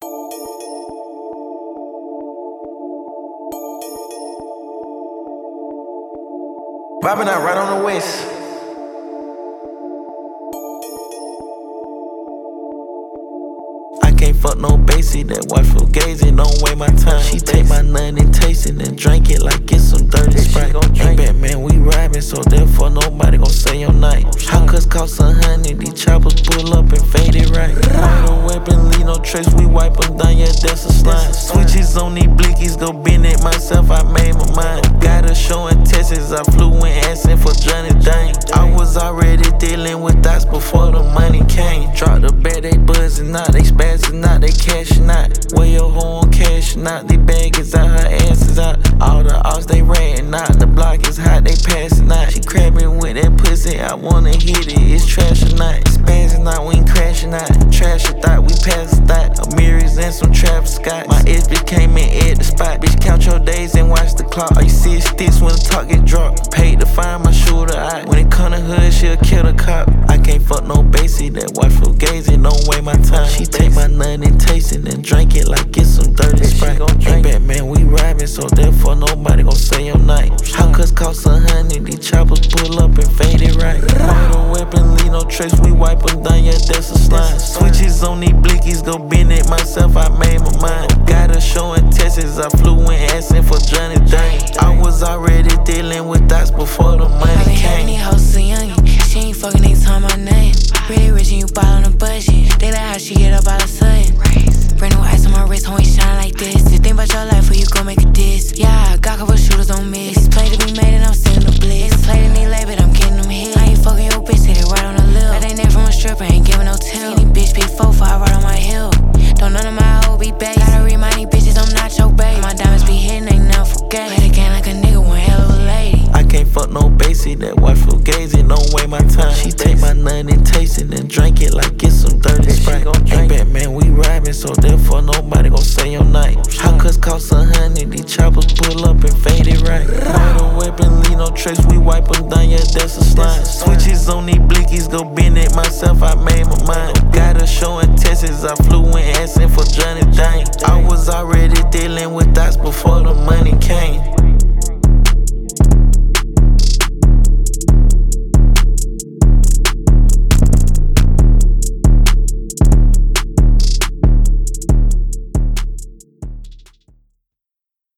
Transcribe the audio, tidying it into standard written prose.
Bobbing out right on the waist. I can't fuck no basie, that wife for gazing, don't waste my time. She take my nut and taste it and drink it like it's some dirty Sprite. Ain't Batman, we robbing, so therefore nobody gon' say your night. How cuts cost 100, these choppers pull up and fade it right. Point a weapon, leave no trace, we wipe them down, yeah, that's a slime. Switches on these blickies, go bend it myself, I made my mind. Got her showing Texas, I flew in asking for Johnny Dang. I was already dealing with dots before the money came. Drop the bag, they buzzing out, they spazzing out, they cashing out. Where your hoe on cashing out, these bag is out, her ass is out. All the odds they ratting out, the block is hot, they passing out. She crabbing with that pussy, I wanna hit it, it's trash or not. Spazzing out, we ain't crashing out. Trash or thought, we passed that. A mirrors and some Travis Scott. My ex bitch came in at the spot. Bitch, count your days and watch the clock. All you see is sticks when the talk get dropped. Paid to find my shooter out. When it come to hood, she'll kill the cop. I can't fuck no basie, that wife for gazing, don't waste my time. She take my nut and taste it and drink it like it's some dirty Sprite. Ain't Batman, we robbing, so therefore nobody gon' say your night. How cuts cost 100, these choppers pull up and fade it right. Point a weapon, leave no trace, we wipe them down, yeah, that's a slime. Switches on these blickies, go bend it myself, I made my mind. Got her showing Texas, I flew in asking for Johnny Dang. I was already dealing with dots before the money came. Having these hoes so youngin', she ain't fucking anytime my name. Really rich and you ball on a budget. They like how she get up all of a sudden. Brand new ice on my wrist, homie shine like this. Just think about your life before you go make a diss. Yeah, I got couple shooters on miss. This play to be made and I'm sending the bliss. Niggas play to me late, but I'm getting them hits. I ain't fucking your bitch, hit it right on the lip. Like they never from a stripper, ain't giving no tip. Any bitch P4 for I ride on my hill. Don't none of my hoes be back. Gotta remind these bitches I'm not your babe. My diamonds be hitting, ain't nothing for gay. Play the game like a nigga, one hell of a lady. I can't fuck no basie, that wife for gazing, don't waste my time. She take my nut and taste it and drink it like it's some dirty Sprite. Ain't Batman, we robbing, so therefore nobody gon' say your night. How cuts cost 100, these choppers pull up and fade it right. Point a weapon, leave no trace, we wipe them down, yeah, that's a slime.